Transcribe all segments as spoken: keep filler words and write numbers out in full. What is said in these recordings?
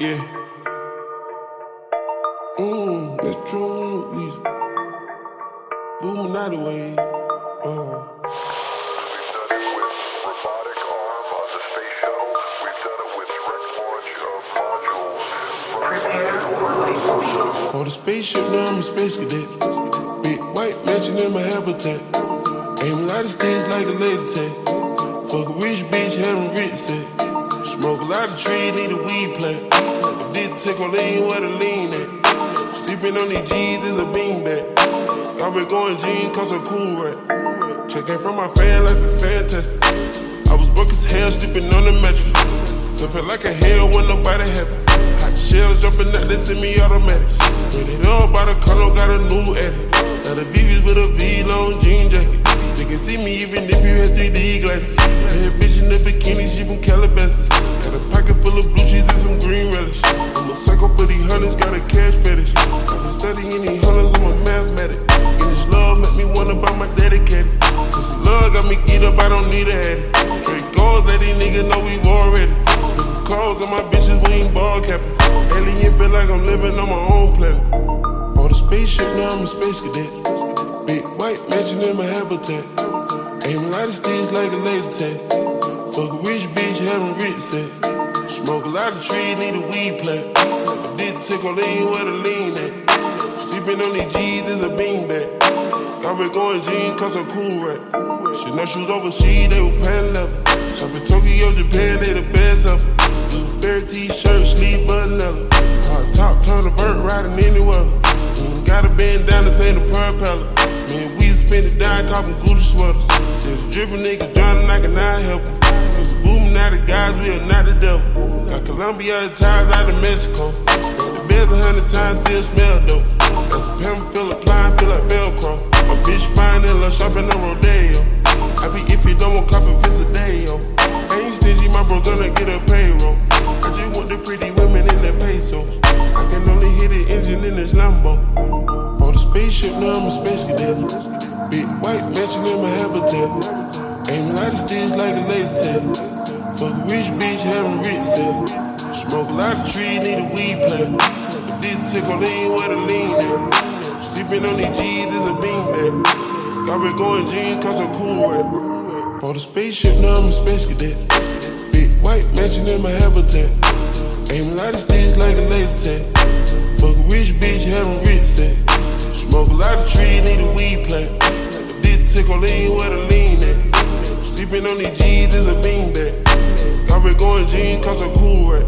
Yeah. Mmm, that's true. These booming out the way. Uh. Prepare for light speed. On the spaceship, now I'm a space cadet. Big white mansion in my habitat. Aim a lot of sticks like a laser tag. Fuck a rich bitch, have a rich set. Smoke a lot of trees, need a weed plant. I did take on lean where the lean at. Sleeping on these G's is a beanbag. Got me going jeans cause I'm cool right. Checking from my fan like a fantastic. I was broke as hell, sleeping on the mattress. So felt like a hell when nobody happy. Hot shells jumping out, they send me automatic. When it all by the color, got a new edit. Now the V V's with a V-long jean jacket. They can see me even if you had three D glasses. That bitch in the bikini, she from Calabasas. Got a pocket full of blue cheese and some green relish. I'm a psycho for these hunters, got a cash fetish. I've been studying these hunters, I'm a mathematic. And this love make me wanna buy my dedicated. Just love got me get up, I don't need a addict. Straight goals, let these niggas know we already. Exclusive clothes on my bitches, we ain't ball capping. Alien feel like I'm living on my own planet. On the spaceship, now I'm a space cadet. Big white mansion in my habitat. Aim a lot of sticks like a laser tag. Fuck a rich bitch, having rich set. Smoke a lot of trees, need a weed plant. I did take on lean where the lean at. Sleeping on these G's is a beanbag. Got me going jeans cause I'm cool right. She know she was overseas, they were pan level. Shop in Tokyo, Japan, they the best ever. Blueberry t-shirt, sleeve vanilla. Hard top, turn the vert, riding anywhere. Mm, got a bend down, this ain't a propeller. Man, we spend it down, talking Gucci sweaters. Said the drippin' niggas drowning, I cannot help them. It's booming out of guys, we are not the devil. Got Colombia ties out of Mexico. The beds a hundred times, still smell dope. Got some pimp, feel applying, feel like Velcro. My bitch fine and love shopping on Rodeo. I be if you don't want copy, it's a day, yo. Ain't stingy, my bro gonna get a payroll. I just want the pretty women in their pesos. I can only hit the engine in this Lambo. On the spaceship, now I'm a space cadet. Big white mansion in my habitat. Aim a lot of sticks like a laser tag. Fuck a rich bitch, having rich set. Smoke a lot of trees, need a weed plant. I did take on lean where the lean at. Sleeping on these G's is a beanbag. Got me going jeans cause I'm cool right. On the spaceship, now I'm a space cadet. Big white mansion in my habitat. Aim a lot of sticks like a laser tag. Fuck a rich bitch, having rich set. Smoke a lot of trees, need a weed plant. I did take on lean where the lean at. Sleeping on these G's is a beanbag. Got me going jeans cause I'm cool right.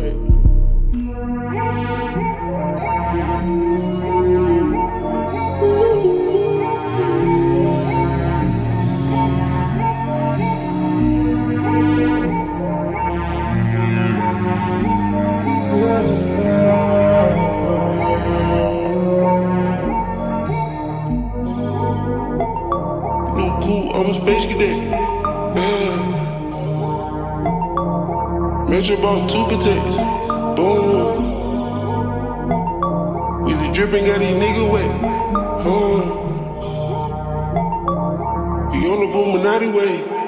I'm a space cadet. Yeah. Metro bought two protectors. Boom. Weezy dripping, got these niggas wet. Huh. We on the Illuminati way.